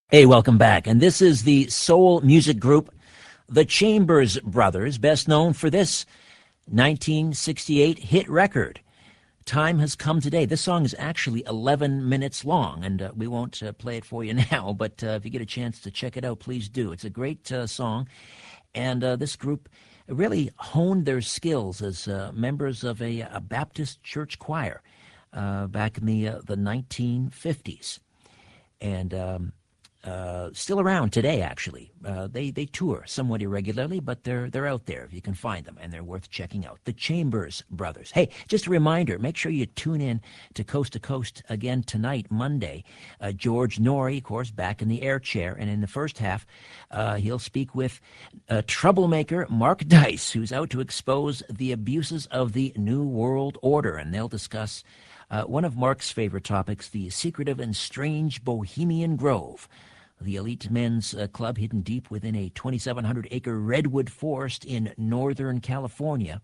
Hey, welcome back. And this is the soul music group, the Chambers Brothers, best known for this 1968 hit record, Time Has Come Today. This song is actually 11 minutes long, and we won't play it for you now, but if you get a chance to check it out, please do. It's a great song, and this group really honed their skills as members of a Baptist church choir back in the 1950s. And still around today, actually. They tour somewhat irregularly, but they're out there if you can find them, and they're worth checking out. The Chambers Brothers. Hey, just a reminder, make sure you tune in to Coast again tonight, Monday. George Norrie, of course, back in the air chair, and in the first half, he'll speak with troublemaker Mark Dice, who's out to expose the abuses of the New World Order, and they'll discuss one of Mark's favorite topics, the secretive and strange Bohemian Grove, the elite men's club hidden deep within a 2,700-acre redwood forest in Northern California.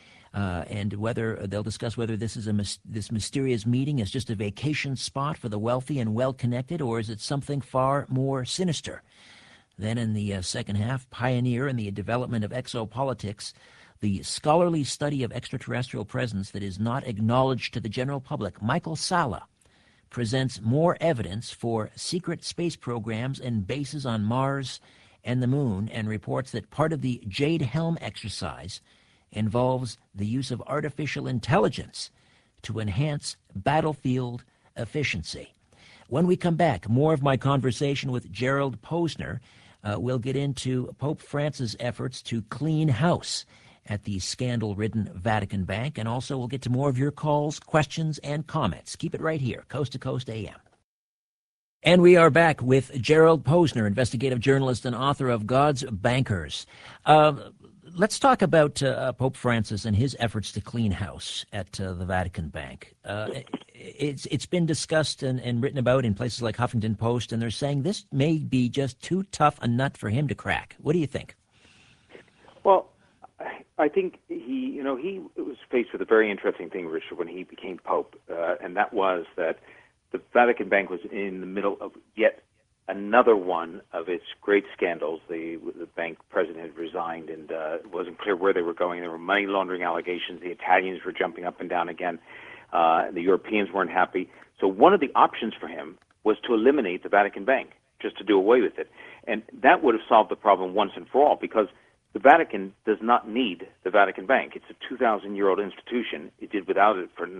And whether they'll discuss whether this is this mysterious meeting is just a vacation spot for the wealthy and well-connected, or is it something far more sinister? Then in the second half, pioneer in the development of exopolitics, the scholarly study of extraterrestrial presence that is not acknowledged to the general public, Michael Salla presents more evidence for secret space programs and bases on Mars and the Moon, and reports that part of the Jade Helm exercise involves the use of artificial intelligence to enhance battlefield efficiency. When we come back, more of my conversation with Gerald Posner. We'll get into Pope Francis' efforts to clean house at the scandal-ridden Vatican Bank, and also we'll get to more of your calls, questions, and comments. Keep it right here, Coast to Coast AM. And we are back with Gerald Posner, investigative journalist and author of God's Bankers. Let's talk about Pope Francis and his efforts to clean house at the Vatican Bank. It's been discussed and written about in places like Huffington Post, and they're saying this may be just too tough a nut for him to crack. What do you think? Well, I think he was faced with a very interesting thing, Richard, when he became Pope, and that was that the Vatican Bank was in the middle of yet another one of its great scandals. The bank president had resigned, and it wasn't clear where they were going. There were money laundering allegations. The Italians were jumping up and down again. The Europeans weren't happy. So one of the options for him was to eliminate the Vatican Bank, just to do away with it. And that would have solved the problem once and for all, because the Vatican does not need the Vatican Bank. It's a 2,000-year-old institution. It did without it for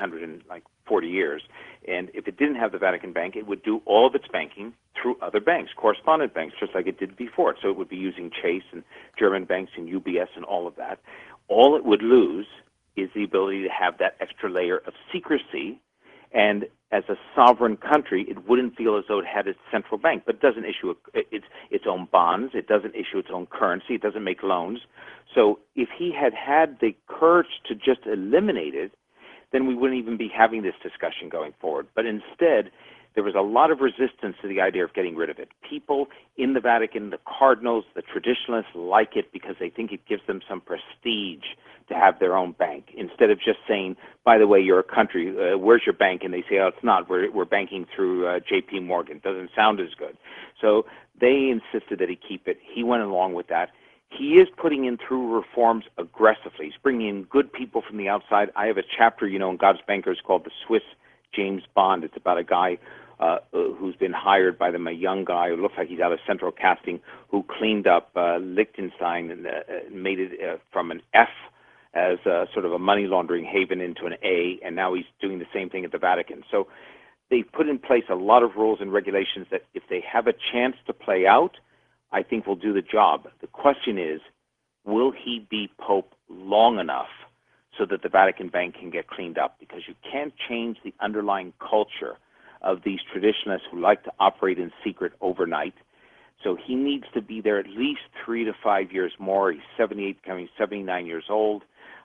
1,940 years. And if it didn't have the Vatican Bank, it would do all of its banking through other banks, correspondent banks, just like it did before. So it would be using Chase and German banks and UBS and all of that. All it would lose is the ability to have that extra layer of secrecy. And as a sovereign country, it wouldn't feel as though it had its central bank, but it doesn't issue its own bonds. It doesn't issue its own currency. It doesn't make loans. So if he had had the courage to just eliminate it, then we wouldn't even be having this discussion going forward. But instead, there was a lot of resistance to the idea of getting rid of it. People in the Vatican, the cardinals, the traditionalists like it because they think it gives them some prestige to have their own bank, instead of just saying, by the way, you're a country, where's your bank? And they say, oh, it's not. We're banking through J.P. Morgan. Doesn't sound as good. So they insisted that he keep it. He went along with that. He is putting in through reforms aggressively. He's bringing in good people from the outside. I have a chapter, in God's Bankers called The Swiss James Bond. It's about a guy who's been hired by them, a young guy who looks like he's out of central casting, who cleaned up Liechtenstein and made it from an F as sort of a money laundering haven into an A, and now he's doing the same thing at the Vatican. So they've put in place a lot of rules and regulations that if they have a chance to play out, I think will do the job. The question is, will he be Pope long enough so that the Vatican Bank can get cleaned up? Because you can't change the underlying culture of these traditionalists who like to operate in secret overnight. So he needs to be there at least 3 to 5 years more. He's 78, coming 79 years old.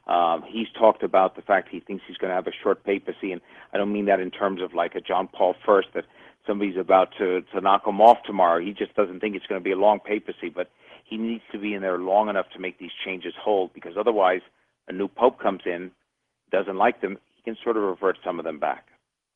He's talked about the fact he thinks he's going to have a short papacy, and I don't mean that in terms of like a John Paul I, that somebody's about to knock him off tomorrow. He just doesn't think it's going to be a long papacy, but he needs to be in there long enough to make these changes hold, because otherwise a new pope comes in, doesn't like them, he can sort of revert some of them back.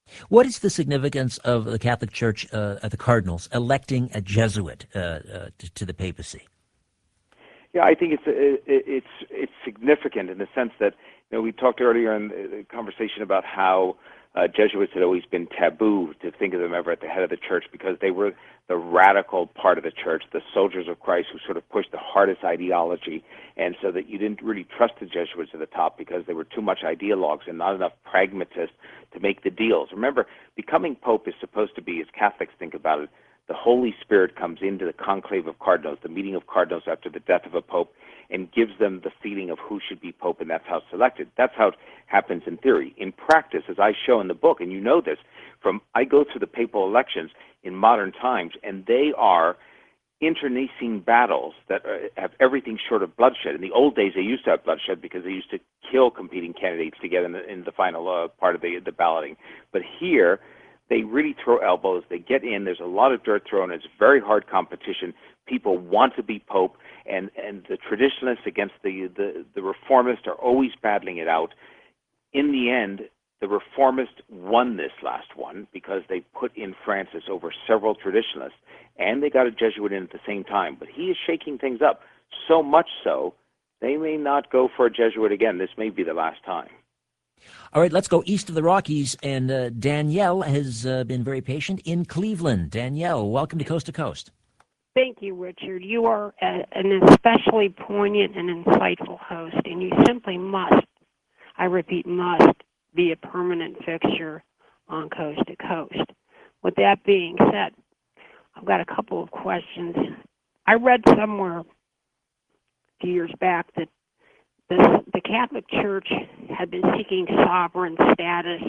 What is the significance of the Catholic Church, the cardinals, electing a Jesuit to the papacy? Yeah, I think it's significant in the sense that we talked earlier in the conversation about how Jesuits had always been taboo to think of them ever at the head of the church because they were the radical part of the church, the soldiers of Christ who sort of pushed the hardest ideology, and so that you didn't really trust the Jesuits at the top because they were too much ideologues and not enough pragmatists to make the deals. Remember, becoming Pope is supposed to be, as Catholics think about it, the Holy Spirit comes into the conclave of cardinals, the meeting of cardinals after the death of a pope, and gives them the feeling of who should be pope, and that's how it's selected. That's how it happens in theory. In practice, as I show in the book, and you know this, I go through the papal elections in modern times, and they are internecine battles that have everything short of bloodshed. In the old days, they used to have bloodshed because they used to kill competing candidates to get in the final part of the balloting. But here, they really throw elbows. They get in. There's a lot of dirt thrown. It's very hard competition. People want to be pope, and the traditionalists against the reformists are always battling it out. In the end, the reformists won this last one because they put in Francis over several traditionalists, and they got a Jesuit in at the same time. But he is shaking things up, so much so they may not go for a Jesuit again. This may be the last time. All right, let's go east of the Rockies, and Danielle has been very patient in Cleveland. Danielle, welcome to Coast to Coast. Thank you, Richard. You are an especially poignant and insightful host, and you simply must, I repeat, must be a permanent fixture on Coast to Coast. With that being said, I've got a couple of questions. I read somewhere a few years back that the Catholic Church had been seeking sovereign status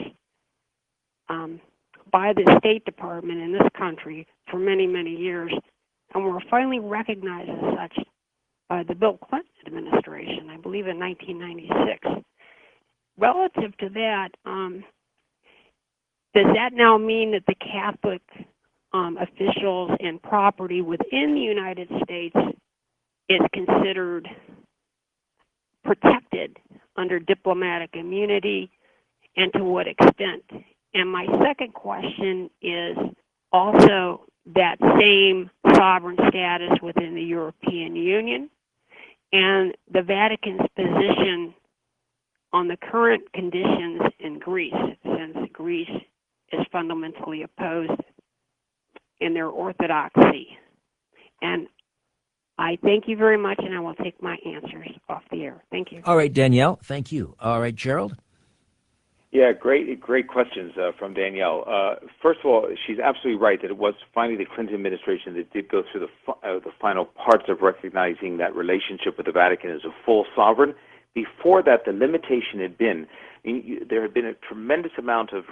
by the State Department in this country for many, many years, and were finally recognized as such by the Bill Clinton administration, I believe in 1996. Relative to that, does that now mean that the Catholic officials and property within the United States is considered protected under diplomatic immunity, and to what extent? And my second question is also that same sovereign status within the European Union and the Vatican's position on the current conditions in Greece, since Greece is fundamentally opposed in their orthodoxy. And I thank you very much, and I will take my answers off the air. Thank you. All right, Danielle, thank you. All right, Gerald? Yeah, great questions from Danielle. First of all, she's absolutely right that it was finally the Clinton administration that did go through the final parts of recognizing that relationship with the Vatican as a full sovereign. Before that, the limitation had been, there had been a tremendous amount of,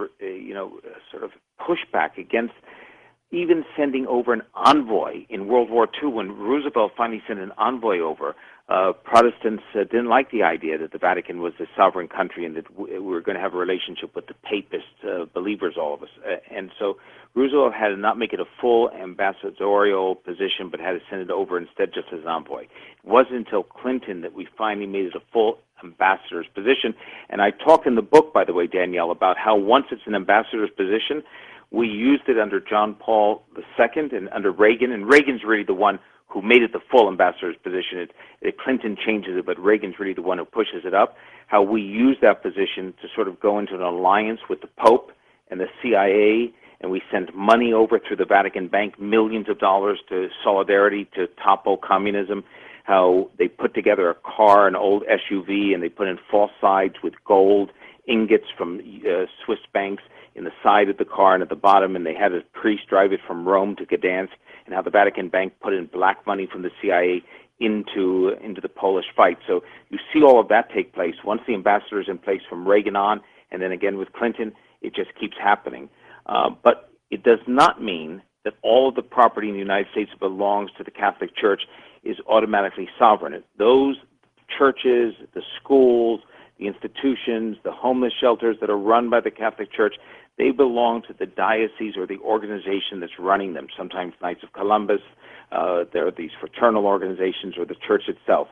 sort of pushback against even sending over an envoy in World War II. When Roosevelt finally sent an envoy over, Protestants didn't like the idea that the Vatican was a sovereign country and that we were going to have a relationship with the papist believers, all of us. And so Roosevelt had to not make it a full ambassadorial position, but had to send it over instead just as an envoy. It wasn't until Clinton that we finally made it a full ambassador's position. And I talk in the book, by the way, Danielle, about how once it's an ambassador's position, we used it under John Paul II and under Reagan, and Reagan's really the one who made it the full ambassador's position. Clinton changes it, but Reagan's really the one who pushes it up. How we use that position to sort of go into an alliance with the Pope and the CIA, and we sent money over through the Vatican Bank, millions of dollars to Solidarity to topple communism. How they put together a car, an old SUV, and they put in false sides with gold ingots from Swiss banks in the side of the car and at the bottom, and they had a priest drive it from Rome to Gdansk, and how the Vatican Bank put in black money from the CIA into the Polish fight. So you see all of that take place. Once the ambassador is in place from Reagan on, and then again with Clinton, it just keeps happening. But it does not mean that all of the property in the United States that belongs to the Catholic Church is automatically sovereign. Those churches, the schools, the institutions, the homeless shelters that are run by the Catholic Church, they belong to the diocese or the organization that's running them. Sometimes Knights of Columbus, there are these fraternal organizations, or the church itself.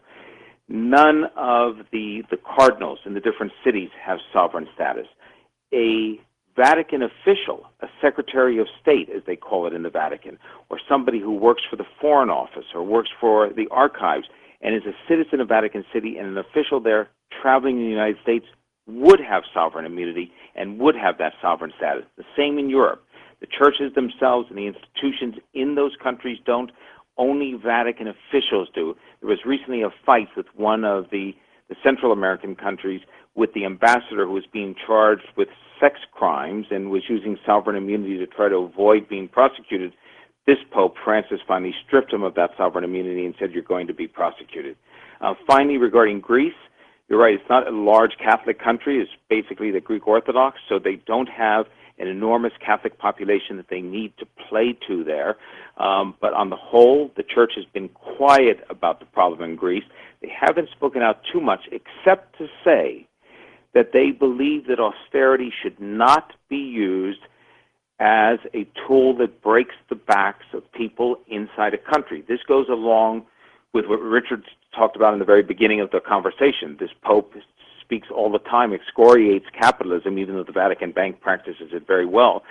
None of the cardinals in the different cities have sovereign status. A Vatican official, a Secretary of State, as they call it in the Vatican, or somebody who works for the Foreign Office or works for the archives and is a citizen of Vatican City and an official there traveling in the United States would have sovereign immunity and would have that sovereign status. The same in Europe. The churches themselves and the institutions in those countries don't. Only Vatican officials do. There was recently a fight with one of the Central American countries with the ambassador who was being charged with sex crimes and was using sovereign immunity to try to avoid being prosecuted. This Pope, Francis, finally stripped him of that sovereign immunity and said, you're going to be prosecuted. Finally, regarding Greece, you're right, it's not a large Catholic country. It's basically the Greek Orthodox, so they don't have an enormous Catholic population that they need to play to there. But on the whole, the Church has been quiet about the problem in Greece. They haven't spoken out too much, except to say that they believe that austerity should not be used as a tool that breaks the backs of people inside a country. This goes along with what Richard talked about in the very beginning of the conversation. This Pope speaks all the time, excoriates capitalism, even though the Vatican Bank practices it very well.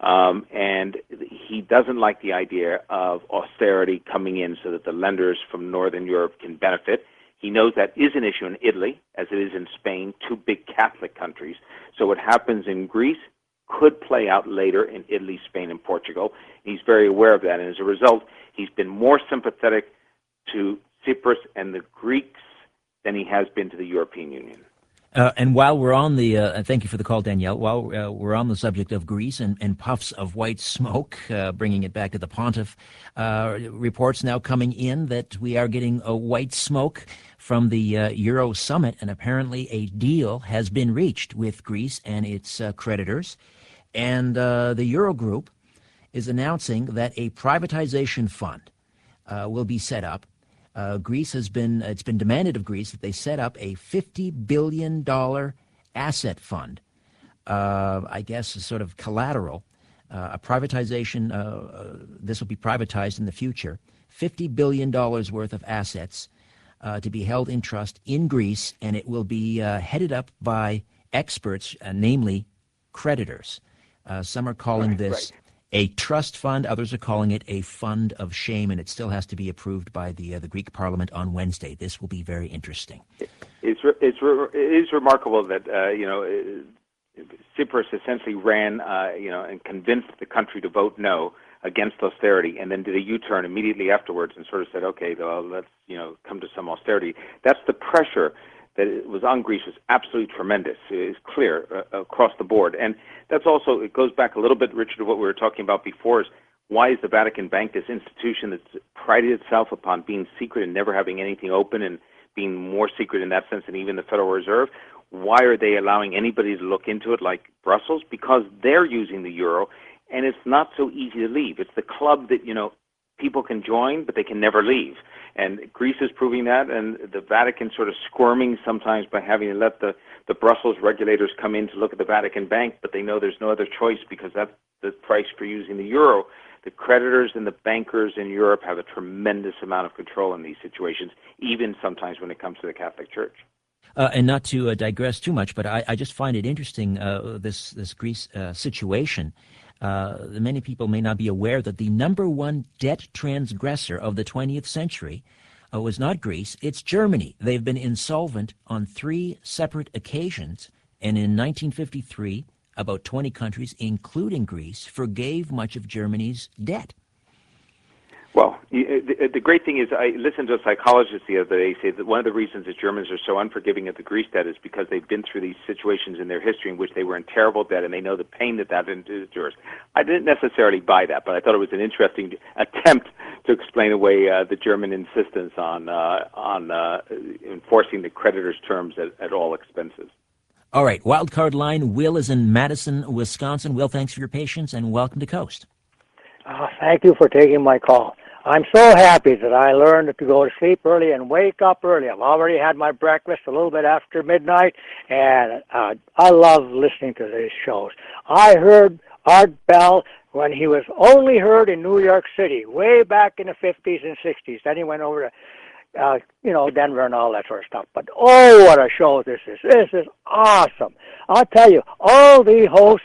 And he doesn't like the idea of austerity coming in so that the lenders from Northern Europe can benefit. He knows that is an issue in Italy, as it is in Spain, two big Catholic countries. So what happens in Greece could play out later in Italy, Spain, and Portugal. He's very aware of that, and as a result, he's been more sympathetic to Cyprus and the Greeks than he has been to the European Union. And while we're on the, thank you for the call, Danielle, while we're on the subject of Greece and puffs of white smoke, bringing it back to the pontiff, reports now coming in that we are getting a white smoke from the Euro summit, and apparently a deal has been reached with Greece and its creditors. And the Eurogroup is announcing that a privatization fund will be set up. It's been demanded of Greece that they set up a $50 billion asset fund, I guess a sort of collateral, a privatization, this will be privatized in the future, $50 billion worth of assets to be held in trust in Greece, and it will be headed up by experts, namely creditors. Some are calling this a trust fund. Others are calling it a fund of shame, and it still has to be approved by the Greek Parliament on Wednesday. This will be very interesting. It is remarkable that Cyprus essentially ran and convinced the country to vote no against austerity, and then did a U-turn immediately afterwards and sort of said, okay, well, let's come to some austerity. That's the pressure that was on Greece was absolutely tremendous. It's clear across the board. And that's also, it goes back a little bit, Richard, to what we were talking about before, is why is the Vatican Bank, this institution that's prided itself upon being secret and never having anything open and being more secret in that sense than even the Federal Reserve, why are they allowing anybody to look into it like Brussels? Because they're using the euro, and it's not so easy to leave. It's the club that, people can join, but they can never leave. And Greece is proving that, and the Vatican sort of squirming sometimes by having to let the Brussels regulators come in to look at the Vatican Bank, but they know there's no other choice because that's the price for using the euro. The creditors and the bankers in Europe have a tremendous amount of control in these situations, even sometimes when it comes to the Catholic Church. And not to digress too much, but I just find it interesting, this Greece situation. Many people may not be aware that the number one debt transgressor of the 20th century was not Greece, it's Germany. They've been insolvent on 3 separate occasions, and in 1953, about 20 countries, including Greece, forgave much of Germany's debt. Well, the great thing is I listened to a psychologist the other day say that one of the reasons that Germans are so unforgiving of the Greece debt is because they've been through these situations in their history in which they were in terrible debt and they know the pain that endures. I didn't necessarily buy that, but I thought it was an interesting attempt to explain away the German insistence on enforcing the creditors' terms at all expenses. All right, wildcard line. Will is in Madison, Wisconsin. Will, thanks for your patience and welcome to Coast. Thank you for taking my call. I'm so happy that I learned to go to sleep early and wake up early. I've already had my breakfast a little bit after midnight, and I love listening to these shows. I heard Art Bell when he was only heard in New York City, way back in the 50s and 60s. Then he went over to Denver and all that sort of stuff. But oh, what a show this is! This is awesome. I'll tell you, all the hosts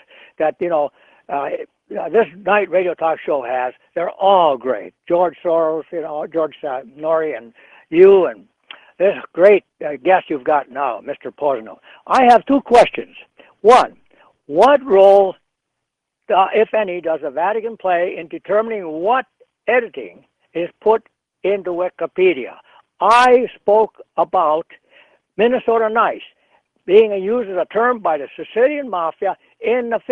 this night radio talk show has, they're all great. George Soros, George Norrie, and you, and this great guest you've got now, Mr. Posner. I have two questions. One, what role, if any, does the Vatican play in determining what editing is put into Wikipedia? I spoke about Minnesota Nice being used as a term by the Sicilian Mafia in the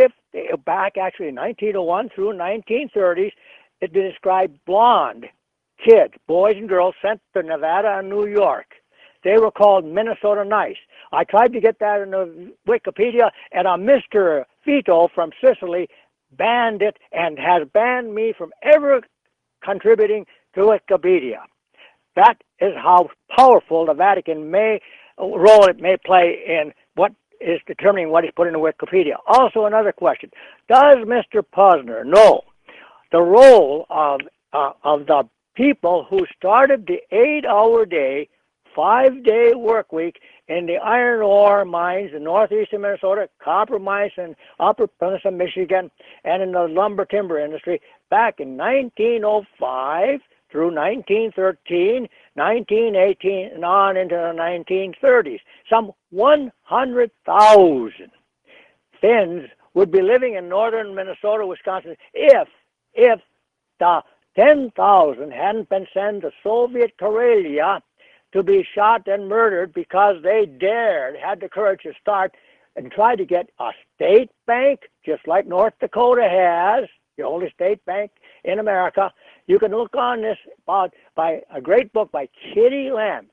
1901 through 1930s. It described blonde kids, boys and girls sent to Nevada and New York. They were called Minnesota Nice. I tried to get that in the Wikipedia, and a Mr. Vito from Sicily banned it and has banned me from ever contributing to Wikipedia. That is how powerful the Vatican role it may play in what is determining what is put into Wikipedia. Also, another question: does Mr. Posner know the role of the people who started the 8-hour day, 5-day work week in the iron ore mines in northeastern Minnesota, copper mines in Upper Peninsula, Michigan, and in the lumber timber industry back in 1905 through 1913, 1918, and on into the 1930s? Some 100,000 Finns would be living in northern Minnesota, Wisconsin, if the 10,000 hadn't been sent to Soviet Karelia to be shot and murdered because they had the courage to start and try to get a state bank, just like North Dakota has, the oldest state bank in America. You can look on this by a great book by Kitty Lamb,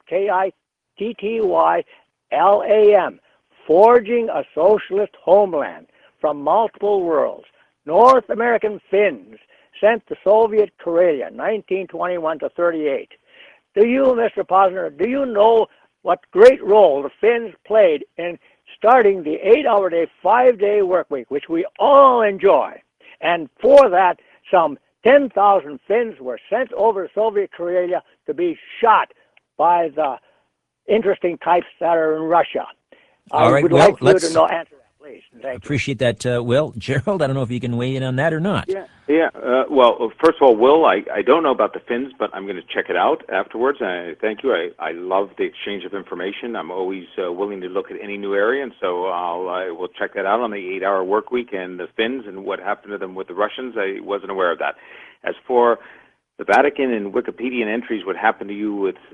Kittylam, Forging a Socialist Homeland from Multiple Worlds. North American Finns sent to Soviet Karelia, 1921 to 38. Do you, Mr. Posner, do you know what great role the Finns played in starting the 8-hour day, 5-day work week, which we all enjoy? And for that, some 10,000 Finns were sent over to Soviet Karelia to be shot by the interesting types that are in Russia. All right, would well, like you to know, answer that, please. Thank appreciate that, Will. Gerald, I don't know if you can weigh in on that or not. Yeah. Well, first of all, Will, I don't know about the Finns, but I'm going to check it out afterwards. Thank you. I love the exchange of information. I'm always willing to look at any new area, and so we'll check that out on the 8-hour work week and the Finns and what happened to them with the Russians. I wasn't aware of that. As for the Vatican and Wikipedian entries, what happened to you with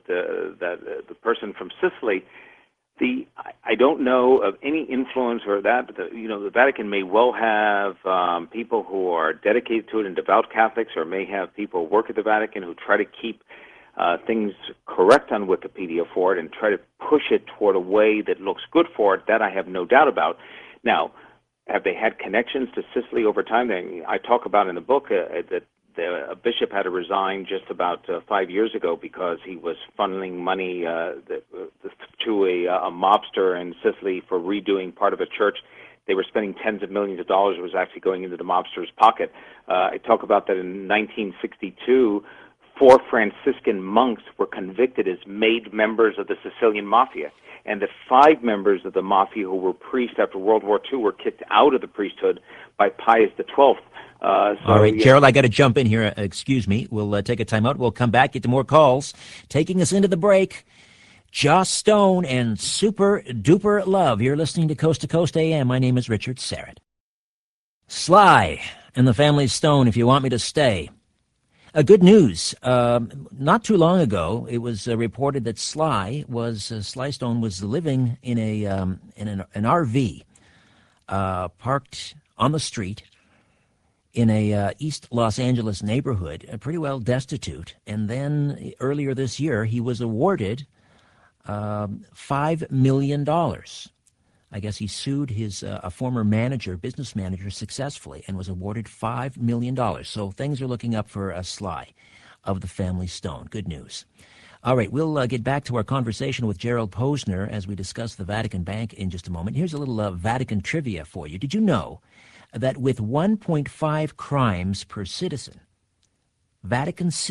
the person from Sicily? I don't know of any influence or that. The Vatican may well have people who are dedicated to it and devout Catholics, or may have people work at the Vatican who try to keep things correct on Wikipedia for it and try to push it toward a way that looks good for it. That I have no doubt about. Now, have they had connections to Sicily over time? I talk about in the book that a bishop had to resign just about 5 years ago because he was funneling money to a mobster in Sicily for redoing part of a church. They were spending tens of millions of dollars. It was actually going into the mobster's pocket. I talk about that in 1962. 4 Franciscan monks were convicted as made members of the Sicilian Mafia. And the 5 members of the Mafia who were priests after World War II were kicked out of the priesthood by Pius XII. All right, yeah. Gerald, I got to jump in here. Excuse me. We'll take a time out. We'll come back, get to more calls. Taking us into the break, Joss Stone and Super Duper Love. You're listening to Coast AM. My name is Richard Serrett. Sly and the Family Stone, If You Want Me to Stay. Good news. Not too long ago, it was reported that Sly Stone was living in an RV parked on the street in a East Los Angeles neighborhood, pretty well destitute. And then earlier this year, he was awarded $5 million. I guess he sued his a former business manager, successfully, and was awarded $5 million. So things are looking up for Sly of the Family Stone. Good news. All right, we'll get back to our conversation with Gerald Posner as we discuss the Vatican Bank in just a moment. Here's a little Vatican trivia for you. Did you know that with 1.5 crimes per citizen, Vatican City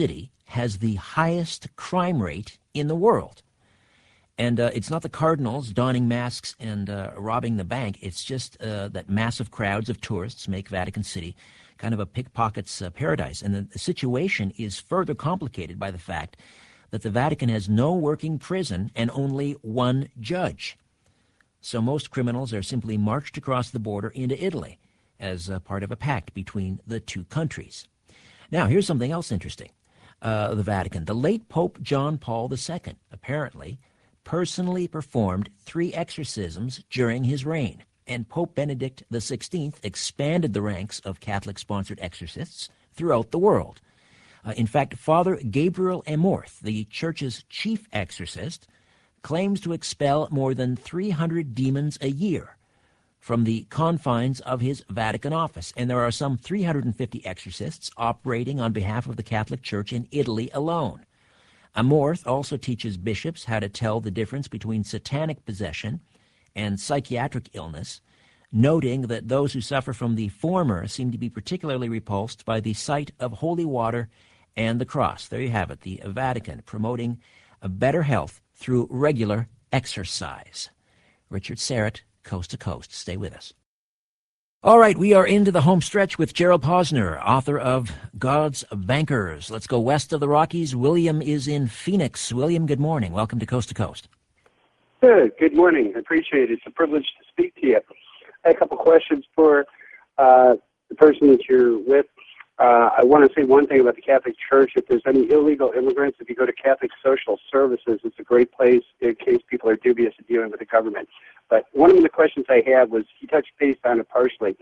has the highest crime rate in the world. And it's not the cardinals donning masks and robbing the bank. It's just that massive crowds of tourists make Vatican City kind of a pickpocket's paradise. And the situation is further complicated by the fact that the Vatican has no working prison and only one judge. So most criminals are simply marched across the border into Italy as part of a pact between the two countries. Now, here's something else interesting. The Vatican. The late Pope John Paul II apparently personally performed 3 exorcisms during his reign, and Pope Benedict XVI expanded the ranks of Catholic-sponsored exorcists throughout the world. In fact, Father Gabriel Amorth, the Church's chief exorcist, claims to expel more than 300 demons a year from the confines of his Vatican office, and there are some 350 exorcists operating on behalf of the Catholic Church in Italy alone. Amorth also teaches bishops how to tell the difference between satanic possession and psychiatric illness, noting that those who suffer from the former seem to be particularly repulsed by the sight of holy water and the cross. There you have it, the Vatican promoting a better health through regular exercise. Richard Syrett, Coast to Coast. Stay with us. All right, we are into the home stretch with Gerald Posner, author of God's Bankers. Let's go west of the Rockies. William is in Phoenix. William, good morning. Welcome to Coast to Coast. Good morning. I appreciate it. It's a privilege to speak to you. I had a couple questions for the person that you're with. I want to say one thing about the Catholic Church. If there's any illegal immigrants, if you go to Catholic Social Services, it's a great place in case people are dubious of dealing with the government. But one of the questions I had was, you touched base on it partially.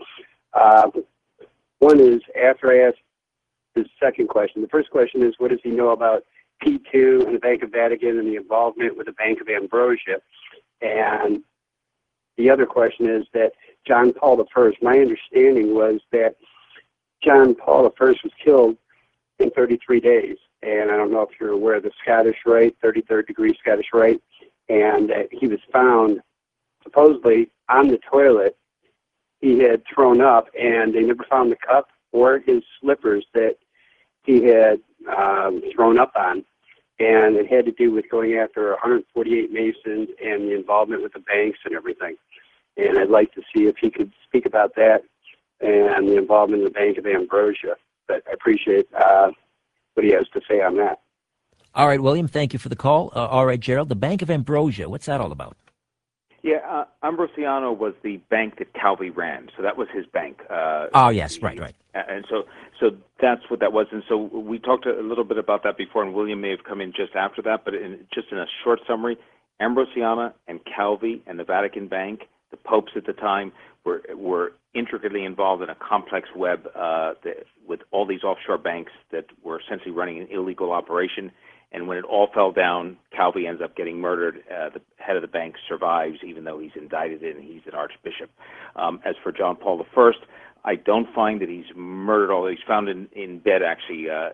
One is, after I asked the second question, the first question is, what does he know about P2 and the Bank of Vatican and the involvement with the Bank of Ambrosia? And the other question is that John Paul I, my understanding was that John Paul I was killed in 33 days. And I don't know if you're aware of the Scottish Rite, 33rd degree Scottish Rite. And he was found supposedly on the toilet. He had thrown up, and they never found the cup or his slippers that he had thrown up on. And it had to do with going after 148 Masons and the involvement with the banks and everything. And I'd like to see if he could speak about that and the involvement in the Bank of Ambrosia. But I appreciate what he has to say on that. All right, William, thank you for the call. All right, Gerald, the Bank of Ambrosia, what's that all about? Yeah, Ambrosiano was the bank that Calvi ran, so that was his bank. Yes, right. And so that's what that was. And so we talked a little bit about that before, and William may have come in just after that, but just in a short summary, Ambrosiana and Calvi and the Vatican Bank, the popes at the time, were intricately involved in a complex web with all these offshore banks that were essentially running an illegal operation. And when it all fell down, Calvi ends up getting murdered. The head of the bank survives, even though he's indicted and he's an archbishop. As for John Paul I, I don't find that he's murdered. Although he's found in bed, actually, at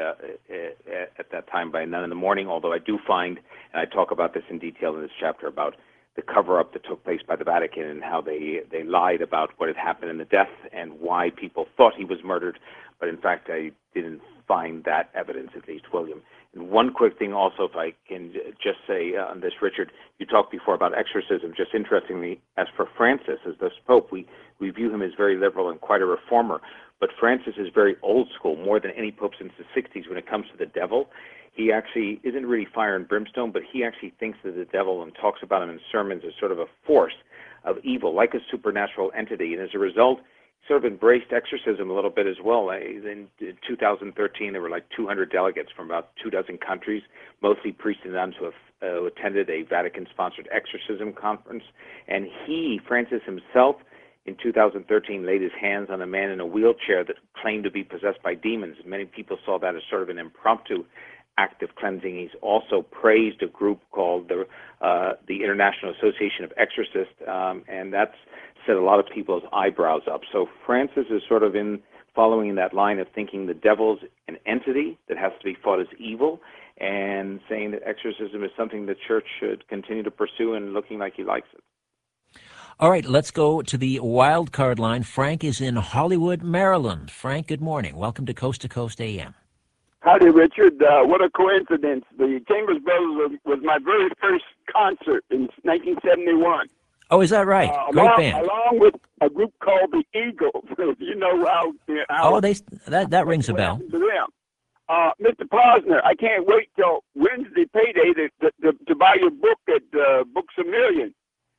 that time by a nun in the morning. Although I do find, and I talk about this in detail in this chapter, about the cover-up that took place by the Vatican and how they lied about what had happened in the death and why people thought he was murdered. But in fact, I didn't find that evidence, at least, William. And one quick thing also, if I can just say on this, Richard, you talked before about exorcism. Just interestingly, as for Francis, as the Pope, we view him as very liberal and quite a reformer. But Francis is very old school, more than any pope since the 60s when it comes to the devil. He actually isn't really fire and brimstone, but he actually thinks that the devil and talks about him in sermons as sort of a force of evil, like a supernatural entity. And as a result, sort of embraced exorcism a little bit as well. In 2013, there were like 200 delegates from about 24 countries, mostly priests and nuns who attended a Vatican-sponsored exorcism conference. And Francis himself, in 2013, laid his hands on a man in a wheelchair that claimed to be possessed by demons. Many people saw that as sort of an impromptu act of cleansing. He's also praised a group called the International Association of Exorcists, and that's set a lot of people's eyebrows up. So Francis is sort of following in that line of thinking the devil's an entity that has to be fought as evil, and saying that exorcism is something the church should continue to pursue, and looking like he likes it. All right, let's go to the wild card line. Frank is in Hollywood, Maryland. Frank, good morning. Welcome to Coast AM. Howdy, Richard. What a coincidence. The Chambers Brothers was my very first concert in 1971. Oh, is that right? Great band. Along with a group called the Eagles. You know how Oh, that rings a bell. To them. Mr. Posner, I can't wait till Wednesday payday to buy your book at Books A Million.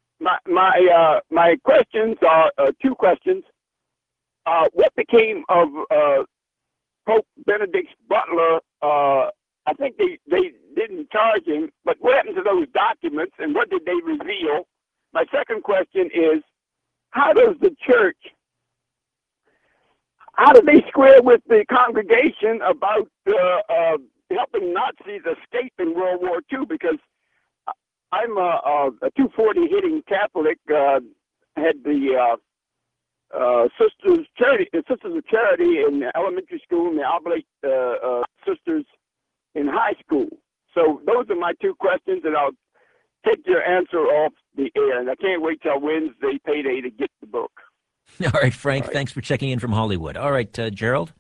My questions are two questions. What became of Pope Benedict's butler? I think they didn't charge him, but what happened to those documents and what did they reveal? My second question is, how does the church, how do they square with the congregation about helping Nazis escape in World War II? Because I'm a 240 hitting Catholic, had the Sisters of Charity in elementary school and the Oblate Sisters in high school. So those are my two questions, and I'll take your answer off the air. And I can't wait till Wednesday payday to get the book. All right, Frank, thanks for checking in from Hollywood. All right, Gerald?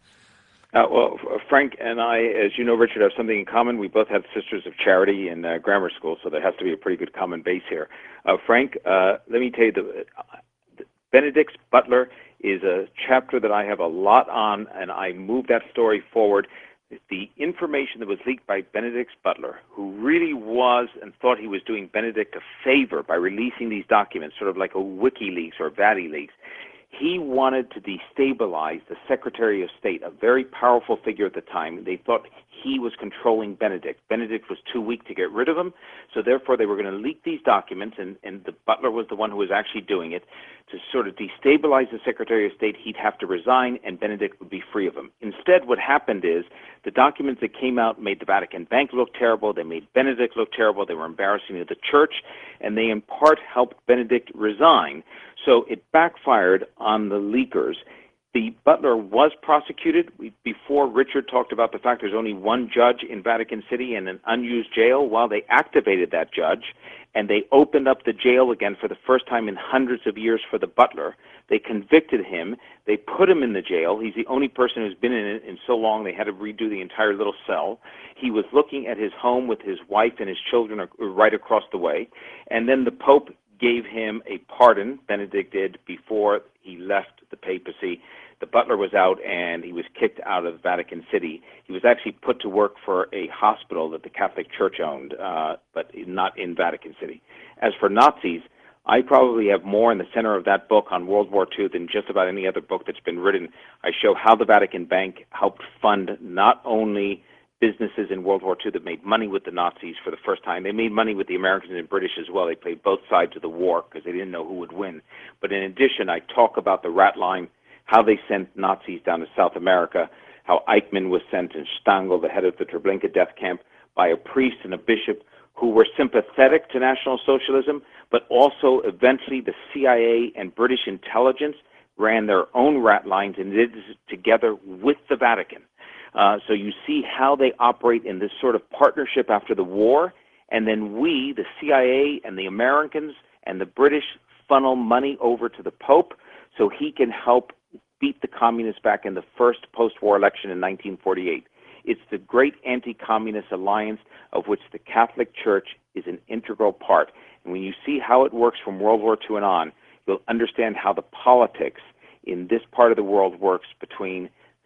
Well, Frank and I, as you know, Richard, have something in common. We both have Sisters of Charity in grammar school, so there has to be a pretty good common base here. Frank, let me tell you, Benedict's Butler is a chapter that I have a lot on, and I move that story forward. The information that was leaked by Benedict's butler, who really was and thought he was doing Benedict a favor by releasing these documents, sort of like a WikiLeaks or VatiLeaks, he wanted to destabilize the Secretary of State, a very powerful figure at the time. They thought he was controlling Benedict. Benedict was too weak to get rid of him, so therefore they were going to leak these documents, and the butler was the one who was actually doing it. To sort of destabilize the Secretary of State, he'd have to resign, and Benedict would be free of him. Instead, what happened is the documents that came out made the Vatican Bank look terrible. They made Benedict look terrible. They were embarrassing to the church, and they in part helped Benedict resign. So it backfired on the leakers. The butler was prosecuted. Before, Richard talked about the fact there's only one judge in Vatican City and an unused jail. Well, they activated that judge, and they opened up the jail again for the first time in hundreds of years for the butler. They convicted him. They put him in the jail. He's the only person who's been in it in so long they had to redo the entire little cell. He was looking at his home with his wife and his children right across the way. And then the Pope gave him a pardon, Benedict did, before he left the papacy. The butler was out, and he was kicked out of Vatican City. He was actually put to work for a hospital that the Catholic Church owned, but not in Vatican City. As for Nazis, I probably have more in the center of that book on World War II than just about any other book that's been written. I show how the Vatican Bank helped fund not only businesses in World War II that made money with the Nazis for the first time. They made money with the Americans and British as well. They played both sides of the war because they didn't know who would win. But in addition, I talk about the rat line, how they sent Nazis down to South America, how Eichmann was sent and Stangl, the head of the Treblinka death camp, by a priest and a bishop who were sympathetic to National Socialism, but also eventually the CIA and British intelligence ran their own rat lines and did this together with the Vatican. So you see how they operate in this sort of partnership after the war, and then we, the CIA and the Americans and the British, funnel money over to the Pope so he can help beat the communists back in the first post-war election in 1948. It's the great anti-communist alliance of which the Catholic Church is an integral part. And when you see how it works from World War II and on, you'll understand how the politics in this part of the world works between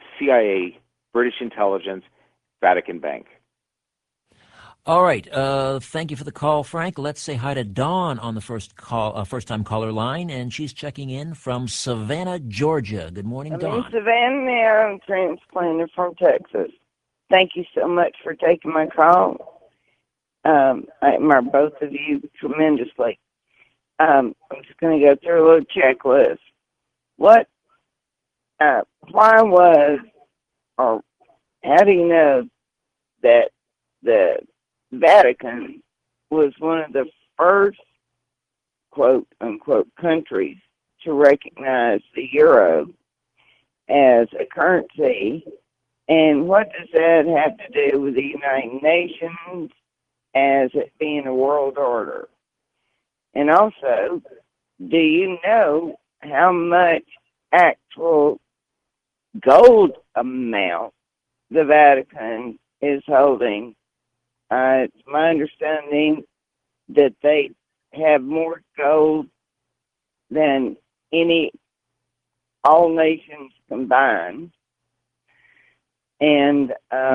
CIA, British intelligence, Vatican Bank. All right. Thank you for the call, Frank. Let's say hi to Dawn on the first-time caller line, and she's checking in from Savannah, Georgia. Good morning, Dawn. I'm in Savannah now. I'm transplanted from Texas. Thank you so much for taking my call. I admire both of you tremendously. I'm just going to go through a little checklist. Why was, or how do you know that the Vatican was one of the first quote unquote countries to recognize the euro as a currency, and what does that have to do with the United Nations as it being a world order? And also, do you know how much actual gold amount the Vatican is holding. It's my understanding that they have more gold than all nations combined. And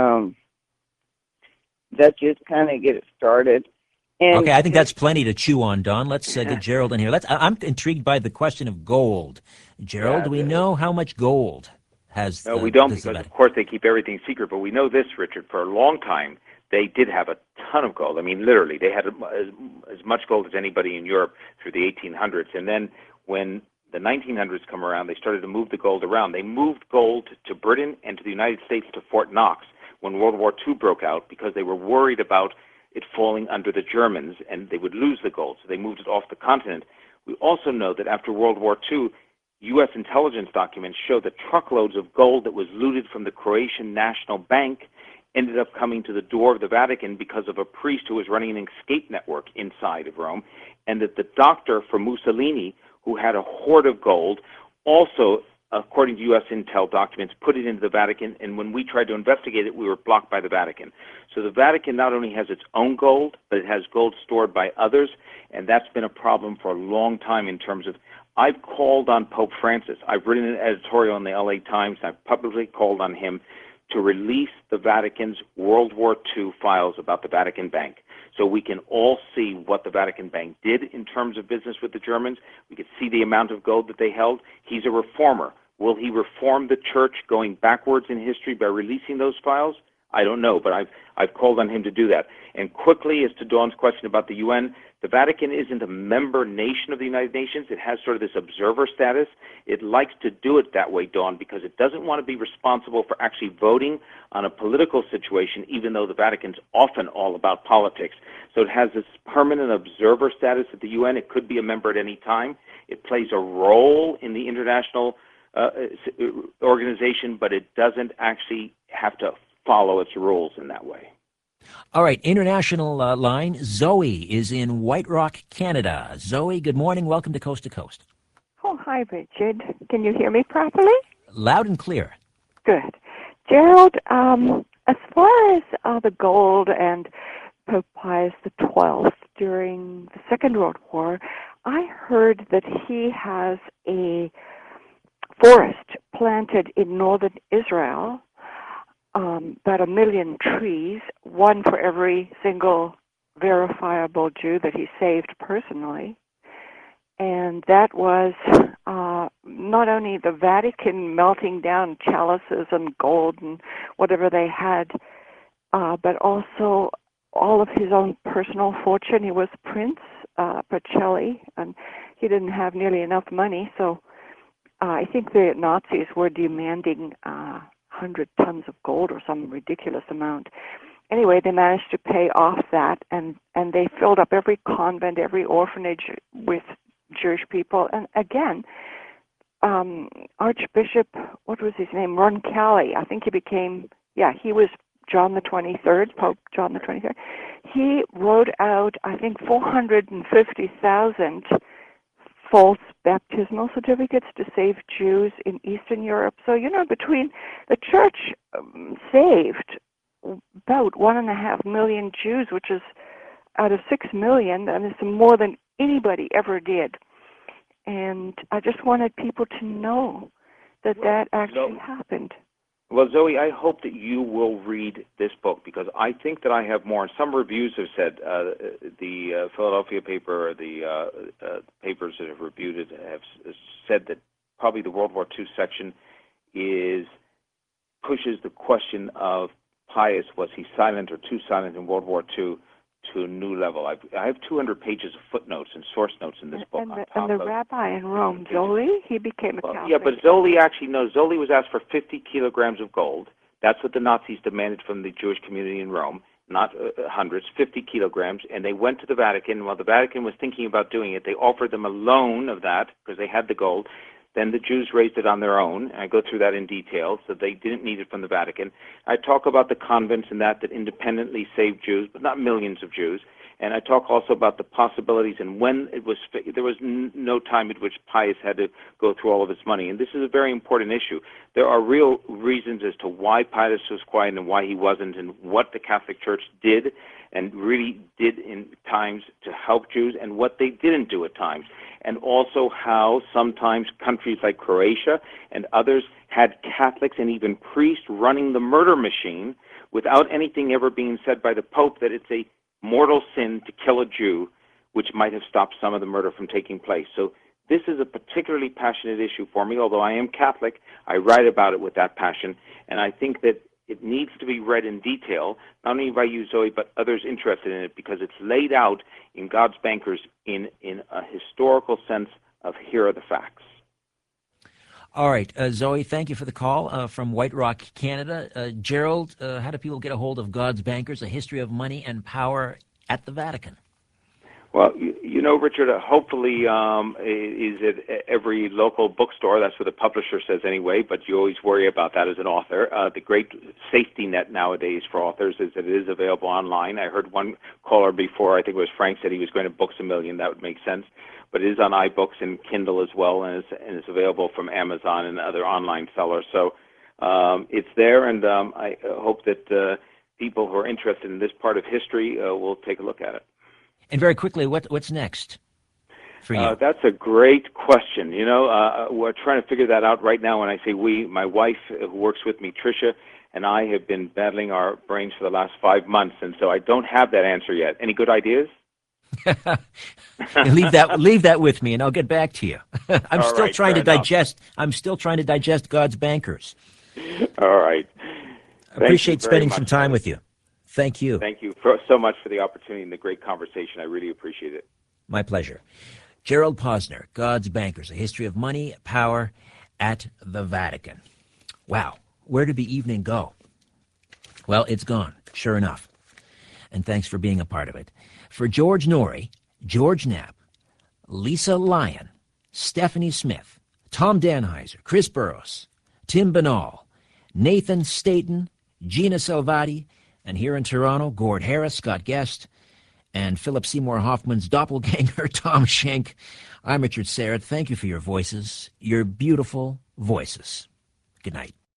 that just kind of get it started. And Okay, I think that's plenty to chew on, Don. Let's get Gerald in here. I'm intrigued by the question of gold. Gerald, do we know how much gold has No, we don't, does the because, of Vatican? course, they keep everything secret. But we know this, Richard, for a long time, they did have a ton of gold. I mean, literally, they had as much gold as anybody in Europe through the 1800s. And then when the 1900s come around, they started to move the gold around. They moved gold to Britain and to the United States to Fort Knox when World War II broke out, because they were worried about it falling under the Germans and they would lose the gold. So they moved it off the continent. We also know that after World War II, U.S. intelligence documents show that truckloads of gold that was looted from the Croatian National Bank ended up coming to the door of the Vatican because of a priest who was running an escape network inside of Rome, and that the doctor for Mussolini, who had a hoard of gold, also, according to U.S. intel documents, put it into the Vatican, and when we tried to investigate it, we were blocked by the Vatican. So the Vatican not only has its own gold, but it has gold stored by others, and that's been a problem for a long time in terms of, I've called on Pope Francis. I've written an editorial in the L.A. Times, and I've publicly called on him to release the Vatican's World War II files about the Vatican Bank, so we can all see what the Vatican Bank did in terms of business with the Germans. We could see the amount of gold that they held. He's a reformer. Will he reform the church going backwards in history by releasing those files? I don't know, but I've called on him to do that. And quickly, as to Dawn's question about the UN, the Vatican isn't a member nation of the United Nations. It has sort of this observer status. It likes to do it that way, Dawn, because it doesn't want to be responsible for actually voting on a political situation, even though the Vatican's often all about politics. So it has this permanent observer status at the UN. It could be a member at any time. It plays a role in the international organization, but it doesn't actually have to follow its rules in that way. All right, international line. Zoe is in White Rock, Canada. Zoe, good morning. Welcome to Coast to Coast. Oh, hi, Richard. Can you hear me properly? Loud and clear. Good. Gerald, as far as the gold and Pope Pius XII during the Second World War, I heard that he has a forest planted in northern Israel, about 1 million trees, one for every single verifiable Jew that he saved personally. And that was not only the Vatican melting down chalices and gold and whatever they had, but also all of his own personal fortune. He was Prince Pacelli, and he didn't have nearly enough money, so I think the Nazis were demanding 100 tons of gold or some ridiculous amount. Anyway, they managed to pay off that, and they filled up every convent, every orphanage with Jewish people. And again, Archbishop, what was his name? Roncalli. I think he was John the 23rd, Pope John the 23rd. He wrote out, I think, 450,000 false baptismal certificates to save Jews in Eastern Europe. So, between the church saved about 1.5 million Jews, which is out of 6 million, and it's more than anybody ever did. And I just wanted people to know that actually happened. Well, Zoe, I hope that you will read this book, because I think that I have more. And some reviews have said, the Philadelphia paper, the papers that have reviewed it have said that probably the World War II section pushes the question of Pius, was he silent or too silent in World War II, to a new level. I have 200 pages of footnotes and source notes in this book. And the rabbi in Rome, Zoli, he became a Catholic. Yeah, but Zoli Zoli was asked for 50 kilograms of gold. That's what the Nazis demanded from the Jewish community in Rome, not hundreds, 50 kilograms. And they went to the Vatican. While the Vatican was thinking about doing it, they offered them a loan of that because they had the gold. Then the Jews raised it on their own, and I go through that in detail, so they didn't need it from the Vatican. I talk about the convents and that independently saved Jews, but not millions of Jews. And I talk also about the possibilities and when it was, there was no time at which Pius had to go through all of his money. And this is a very important issue. There are real reasons as to why Pius was quiet and why he wasn't, and what the Catholic Church did and really did in times to help Jews, and what they didn't do at times. And also how sometimes countries like Croatia and others had Catholics and even priests running the murder machine without anything ever being said by the Pope that it's a mortal sin to kill a Jew, which might have stopped some of the murder from taking place. So this is a particularly passionate issue for me. Although I am Catholic, I write about it with that passion, and I think that it needs to be read in detail, not only by you, Zoe, but others interested in it, because it's laid out in God's Bankers in a historical sense of here are the facts. All right, Zoe, thank you for the call from White Rock, Canada. Gerald, how do people get a hold of God's Bankers, A History of Money and Power at the Vatican? Well, you know, Richard, hopefully is at every local bookstore. That's what the publisher says anyway, but you always worry about that as an author. The great safety net nowadays for authors is that it is available online. I heard one caller before, I think it was Frank, said he was going to Books A Million. That would make sense. But it is on iBooks and Kindle as well, and it's available from Amazon and other online sellers. So it's there, and I hope that people who are interested in this part of history will take a look at it. And very quickly, what's next for you? That's a great question. You know, we're trying to figure that out right now. When I say we, my wife who works with me, Tricia, and I have been battling our brains for the last 5 months, and so I don't have that answer yet. Any good ideas? leave that with me, and I'll get back to you. I'm still trying to digest God's Bankers. All right. I appreciate spending some time with you. Thank you. Thank you so much for the opportunity and the great conversation. I really appreciate it. My pleasure. Gerald Posner, God's Bankers, A History of Money, Power at the Vatican. Wow, where did the evening go? Well, it's gone, sure enough. And thanks for being a part of it. For George Norrie, George Knapp, Lisa Lyon, Stephanie Smith, Tom Danheiser, Chris Burrows, Tim Banal, Nathan Staten, Gina Salvati, and here in Toronto, Gord Harris, Scott Guest, and Philip Seymour Hoffman's doppelganger, Tom Schenk. I'm Richard Syrett. Thank you for your voices, your beautiful voices. Good night.